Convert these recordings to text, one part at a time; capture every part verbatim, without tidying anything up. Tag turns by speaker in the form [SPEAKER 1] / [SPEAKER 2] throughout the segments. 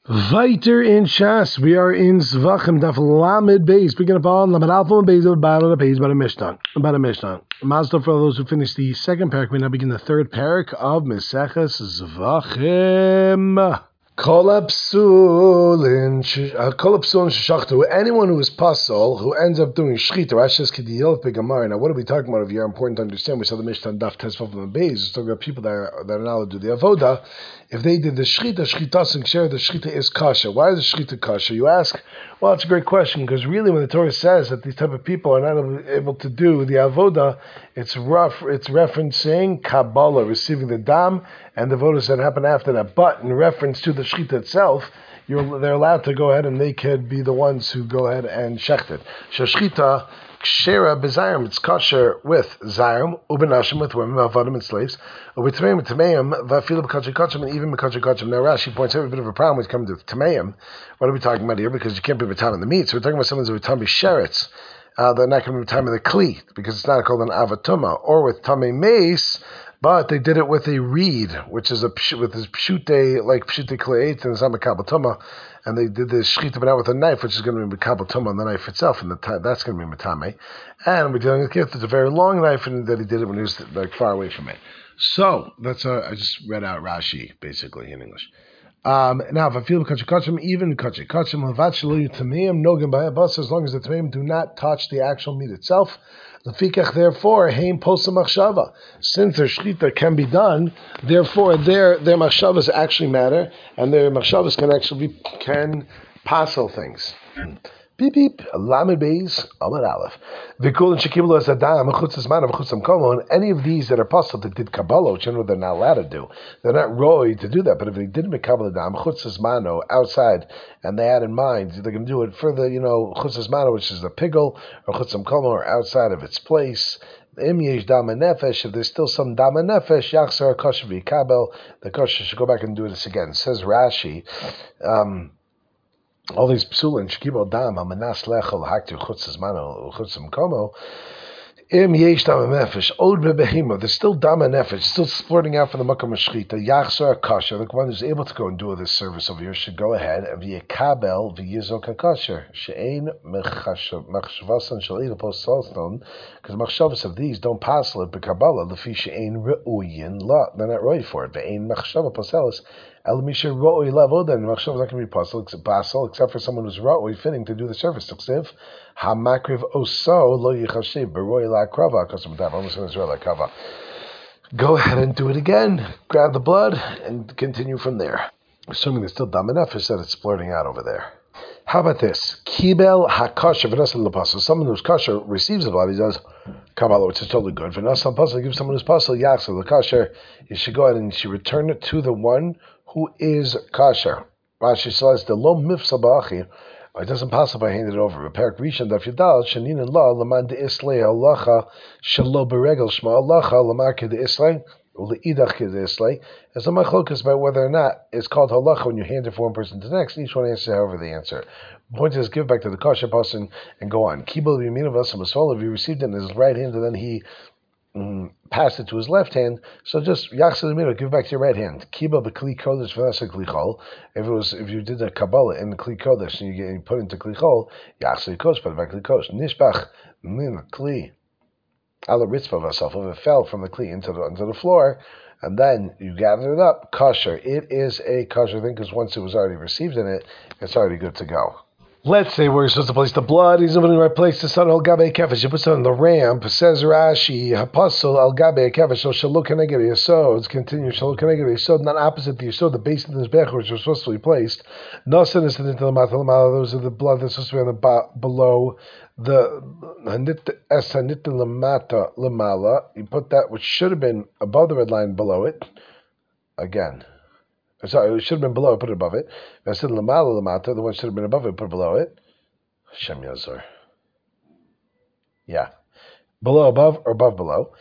[SPEAKER 1] Weiter in Shas, we are in Zvachim Daf Lamed Beis, picking up on Lamed Alpha and Beis about a page, about a Mishnah, about a Mishnah. Mazda for those who finished the second parak, we now begin the third parak of Meseches Zvachim. Kolapsulin, kolapsulin shachtu. Anyone who is pasol, who ends up doing shchita, Rasha's kediyot begamar. Now, what are we talking about over here? Important to understand. We saw the Mishnah Daf Tesvav and Beis. It's talking about people that are, that are not allowed to do the avoda. If they did the shchita, shchita and share, the shchita is kasha. Why is the shchita kasha? You ask. Well, it's a great question, because really, when the Torah says that these type of people are not able to do the avoda, it's rough. It's referencing Kabbalah, receiving the dam, and the avodas that happen after that. But in reference to the shchita itself, you're, they're allowed to go ahead and they could be the ones who go ahead and shecht it. Shashchita kshera bezayim, it's kosher with zayim, ubenashim, with women, avodim and slaves, with tameim, tameim, vafil b'kachim kachim, and even b'kachim kachim. Now Rashi points out a bit of a problem when it comes to tameim. What are we talking about here? Because you can't be b'tam in the meat. So we're talking about someone who's b'tam b'sheretz. Uh, they're not going to be b'tam in the kli, because it's not called an avatuma, or with tamei mace. But they did it with a reed, which is a with this pshute, like pshute kleit, and it's not mekabel tuma. And they did this shchita but out with a knife, which is going to be mekabel tuma on the knife itself, and the t- that's going to be metame. And we're dealing with gift. It's a very long knife, and that he did it when he was like far away from it. So that's uh, I just read out Rashi basically in English. Um, now, if I feel kachim kachim, even kachim kachim levat shelo tameim nogim ba'abas, as long as the tameim do not touch the actual meat itself. Lefikach, therefore, heim posa machshava. Since their shchita can be done, therefore their their machshavas actually matter, and their machshavas can actually be, can passel things. Beep beep. Lamed Beis Amar Aleph. V'kol shekiblu as adam mechutz zman mechutz hamkomo. And any of these that are possible that did kabbalah, which you know they're not allowed to do, they're not roy to do that. But if they did mekabel adam mechutz zmano outside, and they had in mind they're going to do it for the you know chutz zmano, which is the pigel, or chutz hamkomo, or outside of its place. Im yesh dama nefesh, if there's still some dama nefesh, yachzar kosher v'yikabel, the kosher should go back and do this again. Says Rashi. Um, all these psulin shkibol dam amanas lechol haktir chutz zmano chutz hamkomo. Im yesh dama nefesh od bebehima. There's still dama nefesh, still splurting out for the makom shchita. Yachzar kosher, the one who's able to go and do this service over here should go ahead and v'yikabel v'yizok kosher. She'ein machshavasan shalida post salston, because machshavas of these don't pass it b'kabbalah lefi she'ein re'uyin la. They're not ready for it. Ve'ein machshava paselis. Elamisha ro'oi level, then machshav is not going to be possible, except for someone who's ro'oi fitting to do the service. Tsiv hamakriv oso lo yichashiv beroi la krava custom time. I'm going to kava. Go ahead and do it again. Grab the blood and continue from there. Assuming there's still dam enough, is that it's splurting out over there. How about this? Kibel hakasher v'nasal lepasul. Someone who's kosher receives the blood. He does kabbalah, which is totally good. V'nasal pasal gives someone who's pasal yachzor the kosher. You should go ahead and you should return it to the one who is kosher. Rashi says the lo mifsal ba'achi. It doesn't pass if I hand it over. Perak Rishon Daf Yudal Shanin and La Laman de Islay Halacha Shalo Beregel Shma Halacha Lamar Kid Islay Uleidach Kid Islay. There's a machlokas about whether or not it's called halacha when you hand it from one person to the next. Each one answers however they answer. The point is, give back to the kosher person and go on. Kibel Yamin of Asam if he received it in his right hand and then he Mm, passed it to his left hand, so just yachzor l'miro, give back to your right hand. Kiba b'kli kodesh v'nasa kli chol. If it was, if you did a kabbalah in the kli kodesh and you, get, you put it into kli chol, yachzor kodesh, put it back to kli kodesh. Nishbach min kli ala ritzvah v'asaf. If it fell from the kli into the into the floor, and then you gather it up, kosher. It is a kosher thing because once it was already received in it, it's already good to go. Let's say where you're supposed to place the blood. He's in the right place. The son al gabe kefesh. You put it on the ramp. Says Rashi, hapasul al gabe kefesh. So shalok keneged yesod. Continue shalok keneged yesod. Not opposite the yesod. The base of the mizbech which was supposed to be placed. Nosen is into the matalamala. Those are the blood that's supposed to be on the bo- below the es hanit lamata lamala. You put that which should have been above the red line below it. Again. Sorry, it should have been below it, put it above it. I said Lamala Lamata, the one should have been above it, put it below it. Hashem Yazor. Yeah. Below above or above below.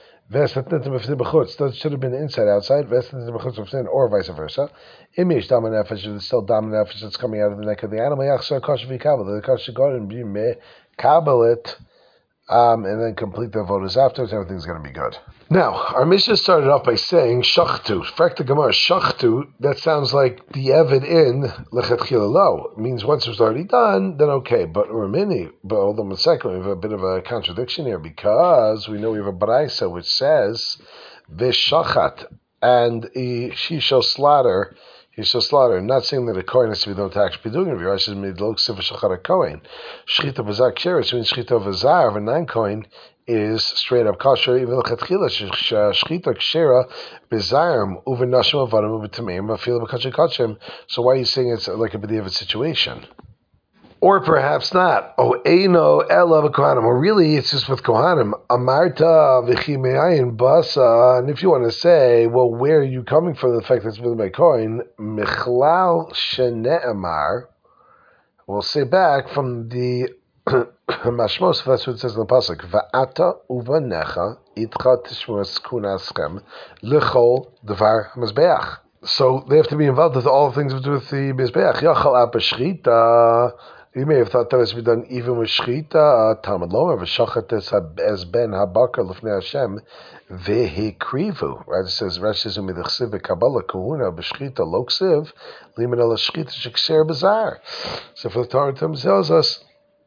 [SPEAKER 1] That should have been inside outside, or vice versa. Image Damanefesh, there's still Damanefesh that's coming out of the neck of the animal. The Kosh should go and be me kabel it. um, and then complete the avodas afterwards. Everything's going to be good. Now, our Mishnah started off by saying shachtu. Fact the Gemara, shachtu. That sounds like the evid in lechatchila lo. It means once it was already done, then okay. But urmini. But hold on a second, we have a bit of a contradiction here because we know we have a brayso which says v'shachat, and he, she shall slaughter. He shall slaughter. I'm not saying that a kohen has to be done to actually be doing it. Rashi says midlok siv shachar a kohen. Shchita b'zar ksheres means shchita b'zar of a non-kohen is straight up kosher. Even l'chatchila shchita kshera b'zarim uvenashim avadim u'v'tameim afilu b'kosher koshem. So why are you saying it's like a b'diavad situation? Or perhaps not. Oh, eino ela v'kohanim. Or really, it's just with kohanim. Amarta v'chimeayin basa. And if you want to say, well, where are you coming from? The fact that it's with my kohen, michlal shene'emar. We'll say back from the mashmos. That's what it says in the pasuk. Va'ata uvanecha itcha tishmos kunaschem lechol devar hamazbeach. So they have to be involved with all the things to do with the mizbeach. Yachal apashchita. You may have thought that has to be done even with shchita. Talmud Lomer v'shachat es ben habakar lefnei Hashem vehikrivu. Right? It says Rashi says umidachsiv v'kabbalah kahuna b'shchita lo ksiv limin el shchita shekser bazar. So for the Torah tells us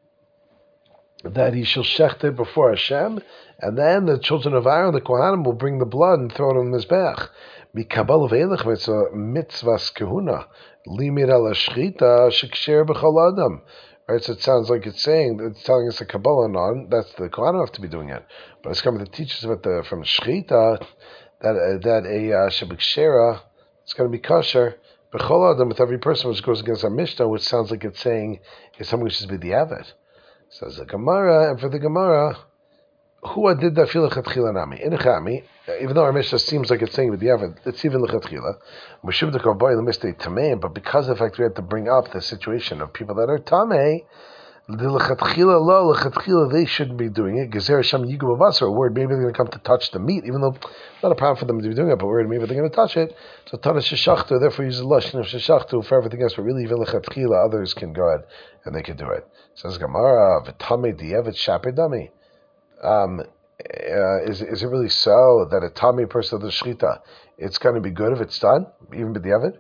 [SPEAKER 1] that he shall shecht it before Hashem, and then the children of Aaron, the Kohanim, will bring the blood and throw it on the mizbech. Mikabel ve'elech mitzvah mitzvahs kahuna limit al shchita sheksher b'chol adam. Right, so it sounds like it's saying it's telling us a kabbalah non. That's the Kohanim have to be doing it, but it's coming to teach us about the from shchita that uh, that a uh, shebikshera it's going to be kosher b'chol adam with every person, which goes against our Mishnah, which sounds like it's saying is something which is be the avid. Says the Gemara, and for the Gemara, who did that feel lechatchila nami? In chami, even though our Mishnah seems like it's saying with the avid, it's even lechatchila. Meshub the kovboy lemistei tamei, but because of the fact we had to bring up the situation of people that are tamei, the lechatchila lo lechatchila they shouldn't be doing it. Gezer sham yigu b'vasar, a word maybe they're going to come to touch the meat, even though it's not a problem for them to be doing it, but word maybe they're going to touch it. So tana sheshachtu, therefore use the lashon of sheshachtu for everything else, but really even lechatchila others can go ahead and they can do it. Says Gemara, v'tamei di'evet shaper dami. Um, uh, is is it really so that a tamei person of the shchita, it's going to be good if it's done, even with the avid?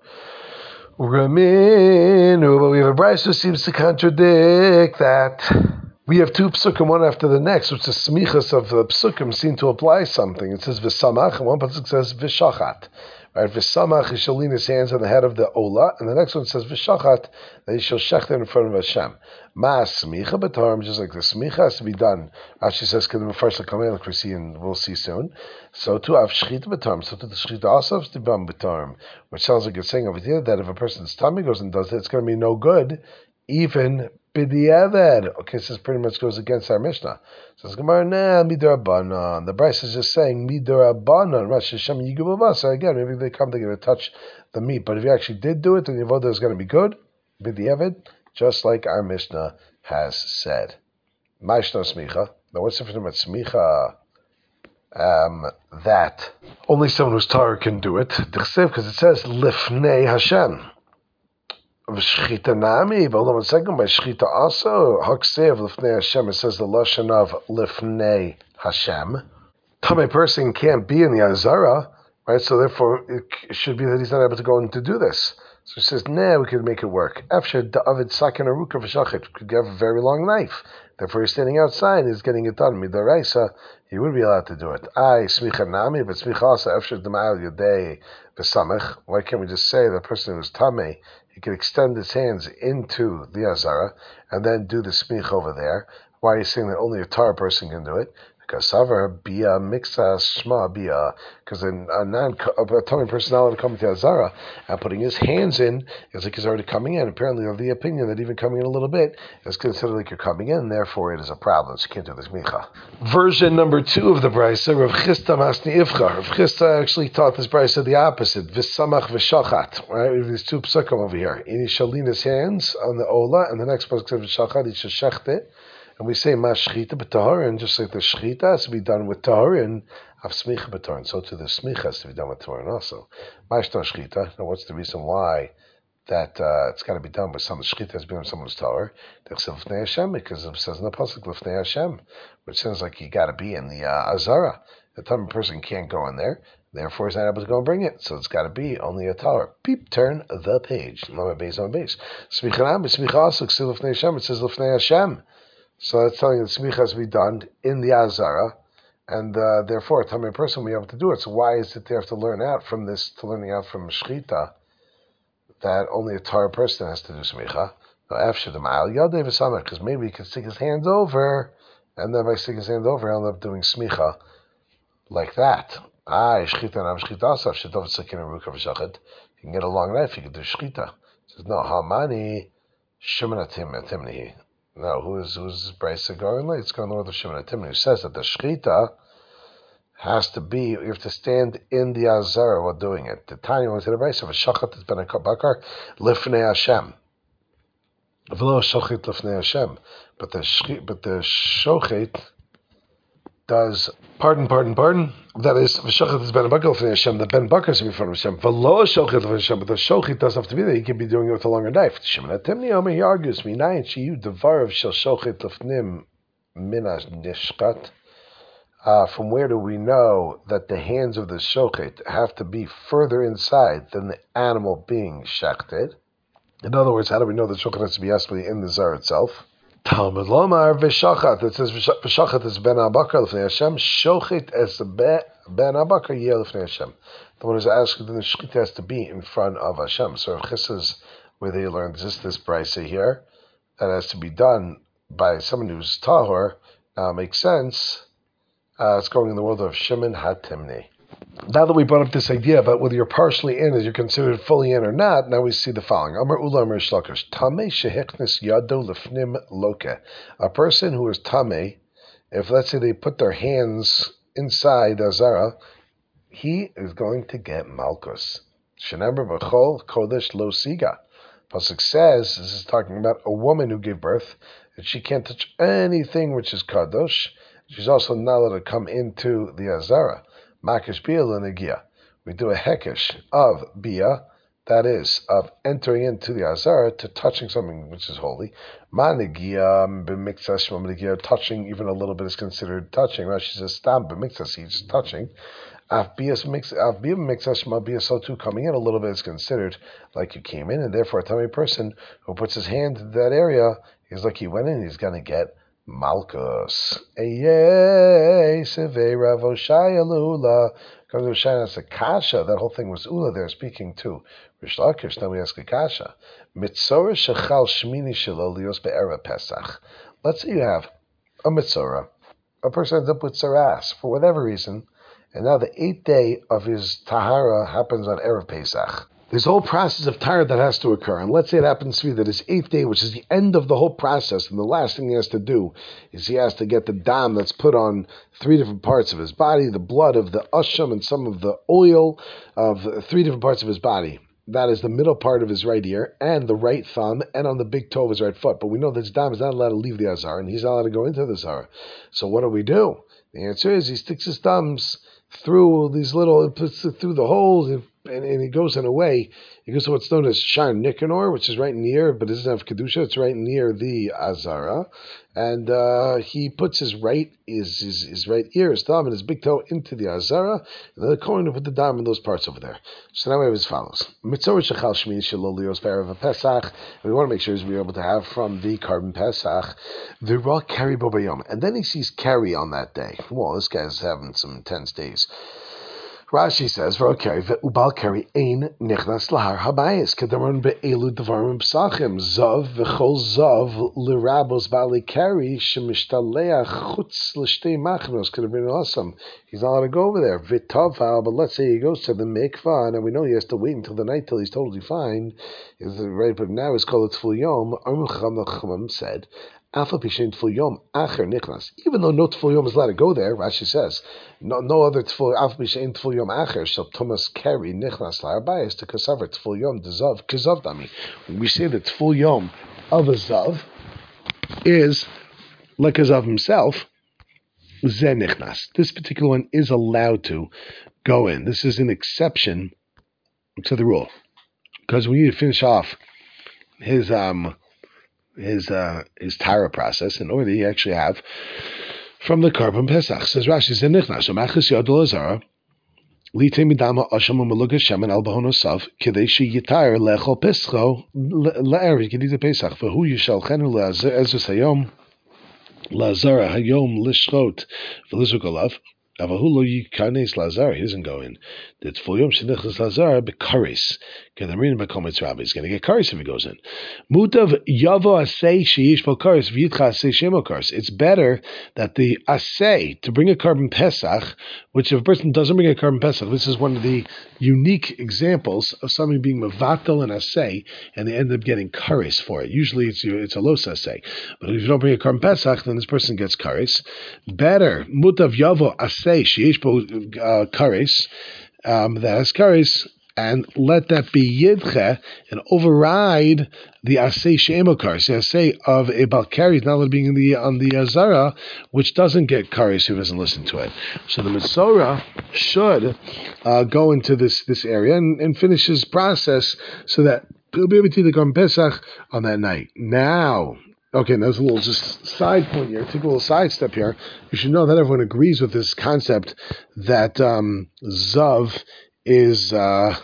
[SPEAKER 1] Raminu, but we have a brayso who seems to contradict that. We have two psukim, one after the next, which the smichas of the psukim seem to apply something. It says v'samach, and one pasuk says v'shachat. Right, v'samach, he shall lean his hands on the head of the ola, and the next one says v'shachat, that he shall shecht in front of Hashem. Ma smicha b'tarm, just like the smicha has to be done. Rashi says, "Kedem first l'kamei," like we see, and we'll see soon. So to have shchita b'tarm, so to the shchita also has to be done b'tarm, which sounds like it's saying over here that if a person's tummy goes and does it, it's going to be no good, even b'diavad. Okay, so this pretty much goes against our Mishnah. Says Gemara, nah, midarabanan. The Bryce is just saying midarabanan. Rashi Hashem yigu b'vasar. Again, maybe they come, they're going to touch the meat, but if you actually did do it, then your voda is going to be good, b'diavad, just like our Mishnah has said. Ma'ishna smicha. Now, what's the difference about smicha? Um, that only someone who's Torah can do it. Because it says lifnei Hashem. Shchita nami, but hold on one second. By shchita also, haksev lifnei Hashem. It says the lashon of lifnei Hashem. Tamei person can't be in the azara, right? So therefore, it should be that he's not able to go in to do this. So he says, nah, we could make it work. After David sakin aruka v'shachet could have a very long knife. Therefore, he's standing outside, he's getting it done. Midaraisa, he would be allowed to do it. I smicha nami, but smicha also after demal yodei v'samech. Why can't we just say the person who's tamei, he can extend his hands into the azara and then do the smich over there? Why are you saying that only a Torah person can do it? Because savar bia mixas shma bia, because a non a tummy personality coming to azara and putting his hands in is like he's already coming in. Apparently, of the opinion that even coming in a little bit is considered like you're coming in, therefore it is a problem. So you can't do this micha. Version number two of the brayso, Rav Chisda Masni Ivcha. Rav Chisda actually taught this brayso the opposite. V'samach v'shachat. Right, we have these two psukim over here. He shall lean his hands on the ola, and the next pasuk says v'shachat. He shall shecht it. And we say ma shchita b'taharin, just like the shchita has to be done with taharin, have smicha b'taharin. So too the smicha has to be done with taharin also. Ma shta shchita. Now what's the reason why that uh, it's got to be done with someone. Shechita has been with someone's tower. Because it says in the pasuk Lifnei Hashem, which sounds like you got to be in the uh, Azara. The Tamim person can't go in there. Therefore, he's not able to go and bring it. So it's got to be only a tower. Peep, turn the page. Lama base on base. Smicha also, it says Lifnei Hashem. So that's telling you the smicha has to be done in the Azara. And uh, therefore, a Tamim person will be able to do it. So why is it they have to learn out from this, to learning out from Shechita, that only a Torah person has to do smicha? Because maybe he can stick his hands over, and then by sticking his hands over, he'll end up doing smicha like that. Ah, shchita and shchita also. Shitov tzakin and rukav shachet. You can get a long knife. You can do shchita. Says no. Hamani Shimon Timnihi. No, who is who's Brisa going? It's going on with Shimon Timnihi, who says that the shchita has to be, you have to stand in the Azara while doing it. The Tanya was in a Brisa of a shachet has been a bakar lifnei Hashem. V'lo shochet lifnei Hashem, but the but the shochet does pardon, pardon, pardon. That is v'shochet is ben bakar lifnei Hashem. The ben bakar is in front of Hashem. V'lo shochet lifnei Hashem, but the shochet doesn't have to be there. He can be doing it with a longer knife. Shimon Timni Omer, he argues, minayin sheyu devar of shel shochet lifnim minas nishkat. Uh, from where do we know that the hands of the shochet have to be further inside than the animal being shechted? In other words, how do we know the shochet has to be actually in the zar itself? Talmud Lomar v'shachat. It says v'shachat is ben abakar l'fnei Hashem. Shochet es ben abakar yeh l'fnei Hashem. The one who's asking the shechita has to be in front of Hashem. So Chis is where they learned this this brisa here that has to be done by someone who's tahor. Uh, makes sense. Uh, it's going in the world of Shimon HaTimni. Now that we brought up this idea about whether you're partially in, is you're considered fully in or not, now we see the following. Amar Ula Amar Shlakish. Tameh shehichnes yado lefnim loke. A person who is tameh, if let's say they put their hands inside Azara, he is going to get malchus. Shenember b'chol kodesh lo siga. Pasuk says, this is talking about a woman who gave birth, and she can't touch anything which is kadosh. She's also not allowed to come into the Azara. Makish bia l'negia. We do a hekesh of bia, that is, of entering into the Azara to touching something which is holy. Ma negia b'mikzas shma negia, touching even a little bit is considered touching. Rashi says stam b'mikzas, he's just touching. Af bia b'mikzas shma bia, so too coming in a little bit is considered like you came in, and therefore a tummy person who puts his hand in that area is like he went in, he's going to get Malchus. Eyey, Sevei Rav Oshaya Lula. Comes to Oshaya as a kasha. That whole thing was Ula there speaking to Rish Lakish. Now we ask a kasha. Mitzorah shechal shmini shelo lios be'erev Pesach. Let's say you have a mitzorah. A person ends up with saras for whatever reason, and now the eighth day of his tahara happens on erev Pesach. There's a whole process of tahara that has to occur. And let's say it happens to be that his eighth day, which is the end of the whole process, and the last thing he has to do is he has to get the dam that's put on three different parts of his body, the blood of the asham and some of the oil of three different parts of his body. That is the middle part of his right ear and the right thumb and on the big toe of his right foot. But we know that his dam is not allowed to leave the Azara and he's not allowed to go into the Azara. So what do we do? The answer is he sticks his thumbs through these little, puts it through the holes, and, and, and he goes in a way, he goes to what's known as Shar Nicanor, which is right near, but it doesn't have Kedusha, it's right near the Azara, and uh, he puts his right, his, his, his right ear, his thumb, and his big toe into the Azara, and then the Kohen will put the dam in those parts over there. So now we have as follows. Mitzorah shechal shmini shelo lios be'erev Pesach, we want to make sure we're able to have from the carbon Pesach, the raw carry bo bayom, and then he sees carry on that day. Well, this guy's having some intense days. Rashi says, "V'okari ve'ubal kari ein nichnas lahar habayis kedaron be'elu devarim psachim zav v'chol zav l'rabos bali kari shemishtalea chutz l'shtei machnos kedabrin awesome." He's not allowed to go over there. V'taval, but let's say he goes to the mikvah, and we know he has to wait until the night till he's totally fine. Is right, but now it's called a tful yom. Arm Chacham said, even though no tful yom is allowed to go there, Rashi says, no, no other tful, af b'shein tful yom acher, shall Thomas carry nichnas la'arbayis to kasaver tful yom dezav kazav dami. When we say that tful yom of a zav is like a zav himself, ze nichnas. This particular one is allowed to go in. This is an exception to the rule. because we need to finish off his um his uh his Tara process in order to actually have from the Karban Pesach. Says Rashi, said Nichnas, so Machas Yodol Azara, Lite Midama Asham Maluga Shemen Al Bahonosav, Kadeshi Yitar Lechol Pescho, La'er Yedita Pesach, for who you shall Chenu La'ezus Hayom, Lazara Hayom Lishchot, Velizukolav. Avahulo Yikanes Lazar, he doesn't go in. That's full yom shenichnas Lazar bekaris. Because I'm reading Bekomitz Rabbi, he's going to get karis if he goes in. Mutav yavo asay sheyish bal karis v'yitcha asay shemo karis. It's better that the asay to bring a Karban Pesach, which if a person doesn't bring a Karban Pesach, this is one of the unique examples of somebody being mevatel and asay, and they end up getting karis for it. Usually it's it's a los asay, but if you don't bring a Karban Pesach, then this person gets karis. Better mutav yavo asay. Say sheish bo kares um, that has kares, and let that be yidche and override the asay she'emo kares, the asay of a balkari, now being in the on the azara, which doesn't get kares who doesn't listen to it. So the Metzora should uh, go into this this area and, and finish his process so that he'll be able to do the Karban Pesach on that night. Now. Okay, there's a little just side point here. Take a little side step here. You should know that everyone agrees with this concept that um, Zav is uh,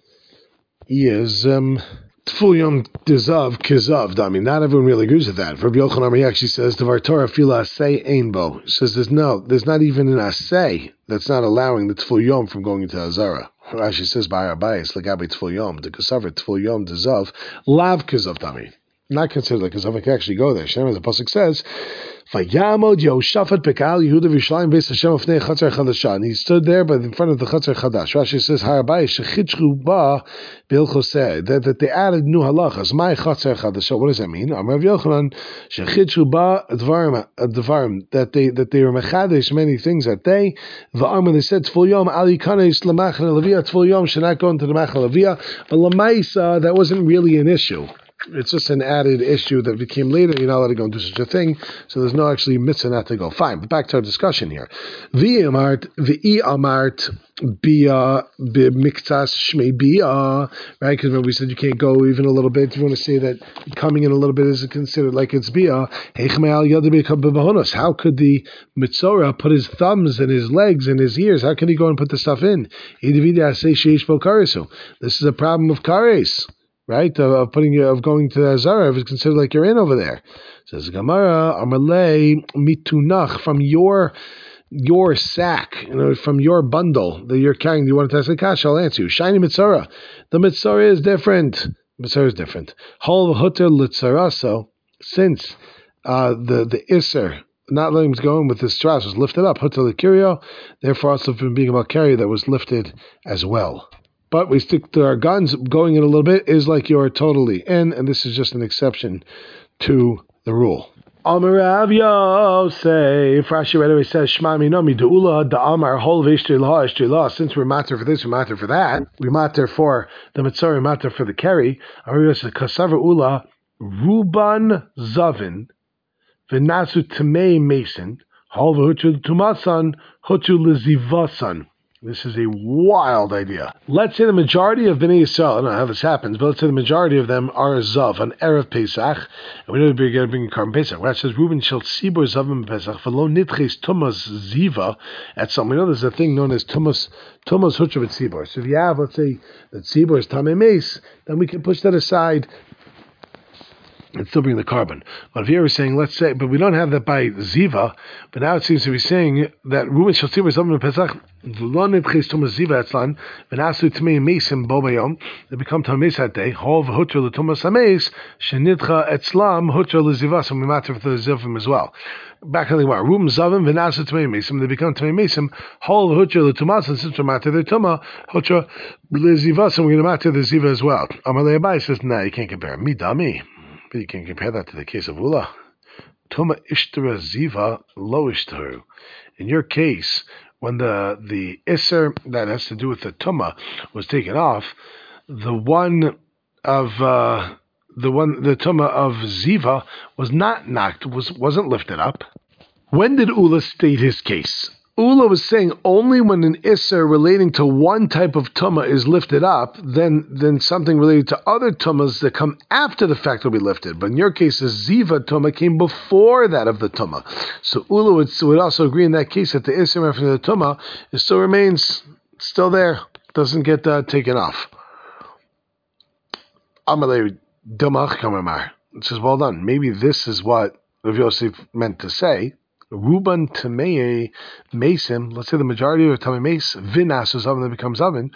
[SPEAKER 1] is um, Tful Yom Dezav Kizav. I mean, not everyone really agrees with that. Rabbi Yochanan he actually says Devar Torah Fila Asay Einbo. He says there's no, there's not even an Asay that's not allowing the Tful Yom from going into Azara. Rashi says by our bias Lagabi Tful Yom the Kasaver Tful Yom Dezav Lav Kizav Dami. Not considered like because I can actually go there. Shem, as the pasuk says, "Vayamod Yoshafat Bekal Yehuda V'Yishalayim Beis Hashem Ofnei Chatzar Chadasha." And he stood there, but in front of the Chatzar Chadash. Rashi says, "Harabai Shechitzru Ba Bilchoseh." That that they added new halachas. My Chatzar Chadasha. What does that mean? Amar Rav Yochanan Shechitzru Ba Dvarim Dvarim that they that they were mechadesh many things that they v'amar they said Tful Yom Ali Kanes Lamachal Levia Tful Yom should not go into the Machal Levia, but Lamaisa that wasn't really an issue. It's just an added issue that became later. You're not allowed to go and do such a thing, so there's no actually mitzvah not to go. Fine, but back to our discussion here. V'i amart, v'i amart, bia, b'miktas shmei bia, right? Because when we said you can't go even a little bit, you want to say that coming in a little bit is considered like it's bia. How could the Metzora put his thumbs and his legs and his ears? How can he go and put the stuff in? This is a problem of kares. Right, of, of putting of going to the Azara, if it's considered like you're in over there. Says Gemara, Amalei mitunach from your your sack, you know, from your bundle that you're carrying. Do you want to test the cash? I'll answer you. Shiny mitzora. The mitzora is different. Mitzora is different. Hol huter litzara. So since uh, the the iser not letting him go in with the straps was lifted up, huter likirio, therefore also from being about carry that was lifted as well. But we stick to our guns. Going in a little bit is like you're totally in, and this is just an exception to the rule. Amarav Yosef, Rashi right away says, Shma minomi de'ula da'amar hol v'ishtir laha ishtir laha. Since we're matter for this, we matter for that. We matter for the mitzvah, we matter for the keri. Amarav Yosef, kasavar ula, ruban zavin, v'nasu tamei mason, hol v'hutu tumasan, hutu lezivasan. This is a wild idea. Let's say the majority of Bnei Yisrael, I don't know how this happens, but let's say the majority of them are a Zav, an Erev Pesach, and we know we're going to bring a Karban Pesach. Where it says, Reuben shall Sibor Zavim Pesach, v'lo nitches Tumas Ziva, at some. We know there's a thing known as Tumas, Tumas Hutravet Sibor. So if you have, let's say, that Sibor is Tamei Meis, then we can push that aside and still bring the carbon. But if you're saying, let's say, but we don't have that by Ziva, but now it seems to be saying that Reuben shall see something Pesach, they become Tameis that day, Hov Hutra L'Tumas Hameis, Shenidcha Etzlam Hutra L'Zivas, and we matter for the Zivim as well. Back in the Gemara, Reuben Zavim V'Nasa Tamei Mesim, they become Tamei Mesim, Hov Hutra L'Tumas, and since we matter the Tuma, Hutra L'Zivas, and we're going to matter the Ziva as well. Amalei Abai says, no, you can't compare. Midami. But you can compare that to the case of Ula. Tuma ishtara ziva lo ishtaru. In your case, when the the iser that has to do with the tuma was taken off, the one of uh, the one the tuma of ziva was not knocked, was wasn't lifted up. When did Ula state his case? Ula was saying only when an Isser relating to one type of Tumah is lifted up, then then something related to other Tumahs that come after the fact will be lifted. But in your case, the Ziva Tumah came before that of the Tumah. So Ula would, would also agree in that case that the Isser after the Tumah it still remains still there, doesn't get uh, taken off. Amalei Damach Kamamar. It says, well done. Maybe this is what Rav Yosef meant to say. Ruban Tamei Mason, let's say the majority of Tamei Mace, Vinas is oven that becomes oven.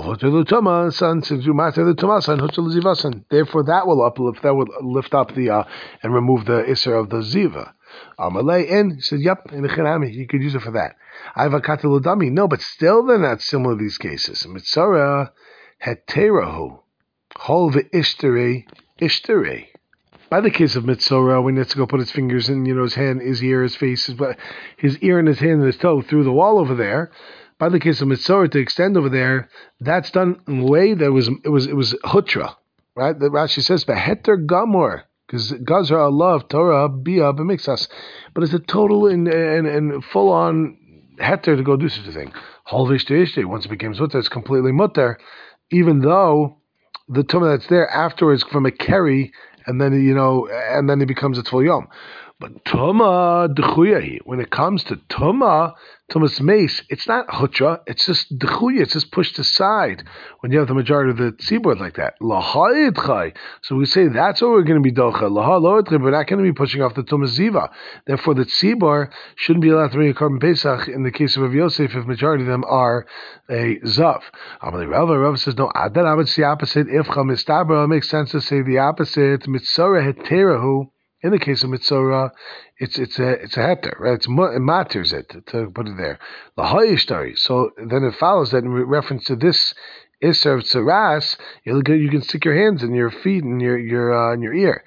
[SPEAKER 1] Therefore, that will uplift, that will lift up the uh, and remove the Isser of the Ziva. Amalei in, he said, yep, in the Chinami, you could use it for that. I have a Kataludami. No, but still they're not similar to these cases. Mitzara Heterahu. Hol Ishtere Ishtere. By the case of Mitzora, when he has to go put his fingers in, you know, his hand, his ear, his face, his, his ear and his hand and his toe through the wall over there. By the case of Mitzora, to extend over there, that's done in a way that was it was it was hutra, right? The Rashi says beheter gamor, because Gazra Allah Torah bia b'mixas, but it's a total and and, and full on heter to go do such a thing. Halvish to ishte, once it becomes mutter, it's completely mutter, even though the tumah that's there afterwards from a keri. And then, you know, and then it becomes a Tvul Yom. But Tuma D'chuya, when it comes to Tuma, Tumas Mace, it's not Hutra, it's just D'chuya, it's just pushed aside when you have the majority of the tzibur like that. Lahayidchai. So we say that's what we're going to be Docha. Laha Loidchai, we're not going to be pushing off the Tumas Ziva. Therefore, the tzibur shouldn't be allowed to bring a Korban Pesach in the case of Rav Yosef if majority of them are a Zav. Amalei Rava, Rava says, no, then I would say opposite. If Chamistabra, it makes sense to say the opposite. Mitzora Heterahu. In the case of Mitzora, it's it's a it's a heter, right? It's, it matters it to put it there. Lahayishtari. So then it follows that in reference to this Isser of Tzaras, you can stick your hands in your feet and your your uh, in your ear.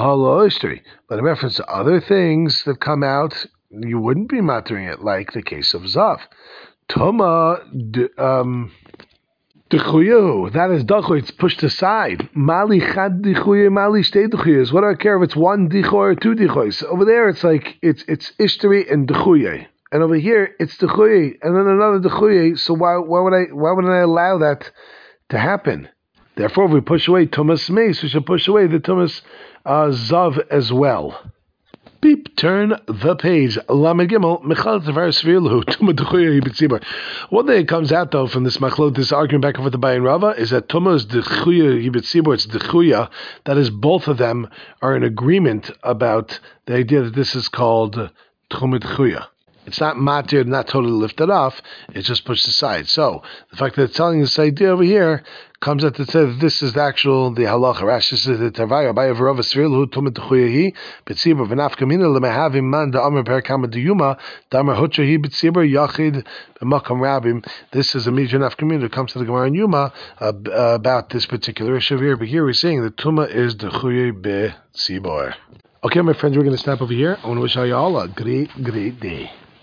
[SPEAKER 1] But in reference to other things that come out, you wouldn't be mattering it, like the case of Zav. Toma. Um, D'chuyu, that is dachu, it's pushed aside. Mali chad d'chuyu, mali shtei d'chuyus. What do I care if it's one dichu or two dichuyus? Over there, it's like, it's it's ishtari and d'chuyu. And over here, it's d'chuyu, and then another d'chuyu. So why why would I why wouldn't I allow that to happen? Therefore, if we push away Tumas Mace, we should push away the Tumas uh, Zav as well. Beep, turn the page. Lamed Gimel, Michal Tavar Svirlu, Tuma D'chuya Yibitzibur. One thing that comes out, though, from this machlot, this argument back and forth by Rava, is that Tuma's D'chuya Yibitzibur, it's D'chuya, that is, both of them are in agreement about the idea that this is called Tchum D'chuya. It's not matir, not totally lifted off, it's just pushed aside. So, the fact that it's telling this idea over here comes out to say that this is the actual, the halacha. Rashi says the Tavaya, Abaya V'Rava Sril, Hu Tumet D'chuyahi, B'tzibur, V'naf Kamina, L'mehavim Man, Da'amar Perakama D'yuma, Da'amar Hutrahi, B'tzibur, Yachid, B'makam Rabim. This is a major Naf Kamina that comes to the Gemara in Yuma uh, uh, about this particular issue here. But here we're saying that Tuma is D'chuyah B'tzibur. Okay, my friends, we're going to stop over here. I want to wish you all a great, great day.